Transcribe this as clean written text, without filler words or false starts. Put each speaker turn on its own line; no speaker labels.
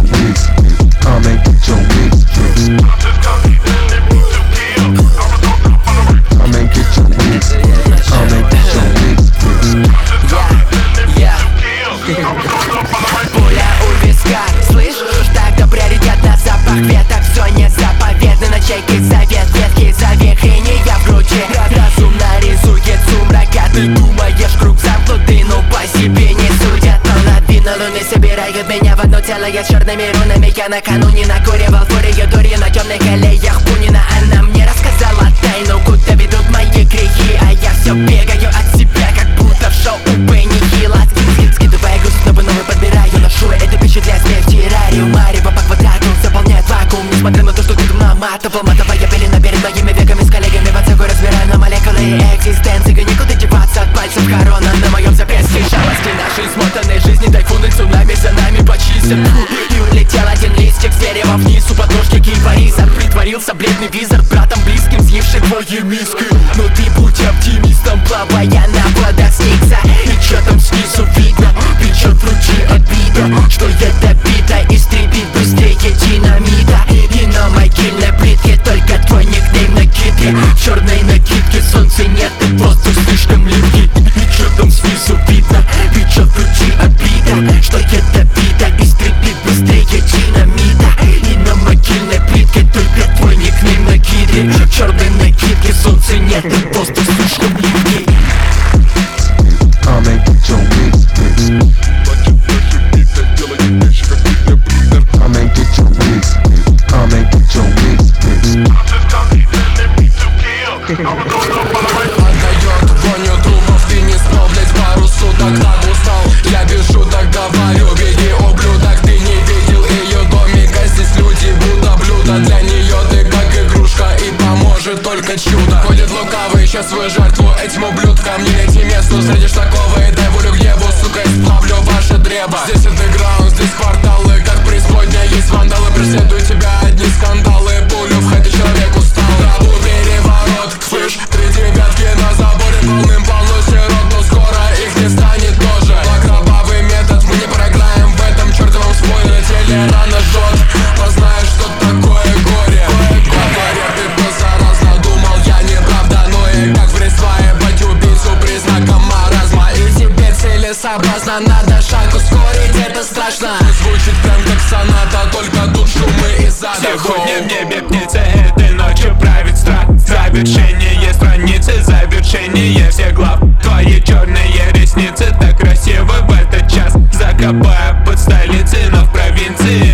wigs fixed. Come and get your wigs fixed. Come and get your wigs fixed. Come and get your wigs fixed.
Пуля у виска, слышишь? Тогда приоритетно запах веток. Все не заповедно, на чайке завет. Ветки завихрения в груди. Разум нарисует сумрак, а ты думаешь, круг замкнутый, но по себе не судят. Половина луны собирает меня в одно тело. Я с черными рунами, я накануне накуривал фурию дури на темных аллеях Бунина. Она мне рассказала тайну, куда ведут мои грехи. А я все бегаю от себя, как будто в шоу у Бенни Хилла. Скидывая груз, снова новый подбираю. Ношу эту пищу для смерти. Террариум, марево по квадрату заполняет вакуум. Несмотря на то, что ты наматывал. Матовая пелена перед моими веками. С коллегами в отсеку разбираю на молекулы экзистенции. Никуда деваться от пальцев корона на моем запястье. Шалости нашей смотанной жизни. Тайфуны, цунами за нами почистят. И улетел один листик с дерева вниз. У подножки кипариса притворился бледный визард. Братом близким съевший твои миски. Но ты будь оптимистом, плавая на водах Стикса. И чё там снизу видно? Печет в груди обида, что это бита истребит быстрее динамита. И на могильной плитке только твой никнейм накидки. В черной накидке солнца нет, ты просто слишком липкий. И чё там снизу видно? Печет в груди обида, что это бита истребит быстрее динамита. И на могильной плитке только твой никнейм накидки. В черной накидке солнца нет, ты просто слишком липкий.
Come and get your wigs fixed. Come and get your wigs fixed. Come and get your wigs fixed.
Отдает воню трупов, ты не спал, блять, пару суток, так устал. Я без шуток говорю, беги, ублюдок. Ты не видел ее домика, здесь люди будто блюдо. Для нее ты как игрушка, и поможет только чудо. Ходит лукавый, ища свою жертву этим ублюдкам. Не найти место, встретишь такого и дай волю гневу. Сука, я сплавлю ваше древо. Здесь андеграунд, здесь кварталы, как преисподня, есть вандалы. Преследуют тебя одни скандалы. Пулю в хэт, и человек устал. Траву переворот, слышь, 3 девятки на заборе. Полным-полно сирот, но скоро их не станет тоже. Кровавый метод, мы не проиграем в этом чертовом спойлере. Теле рано жжет, познаешь, что такое горе. Говорят, ты то заразно, думал я неправда. Но и как в рисвае, бать убийцу признаком маразма. И тебе целесообразно, надо шаг ускорить, это страшно. Звучит прям как соната, только тут шумы и задохов.
Сегодня в небе птица, этой ночью правит страх. Завершение страницы, завершение всех глав. Твои черные ресницы так красивы в этот час. Закопая под столицей, но в провинции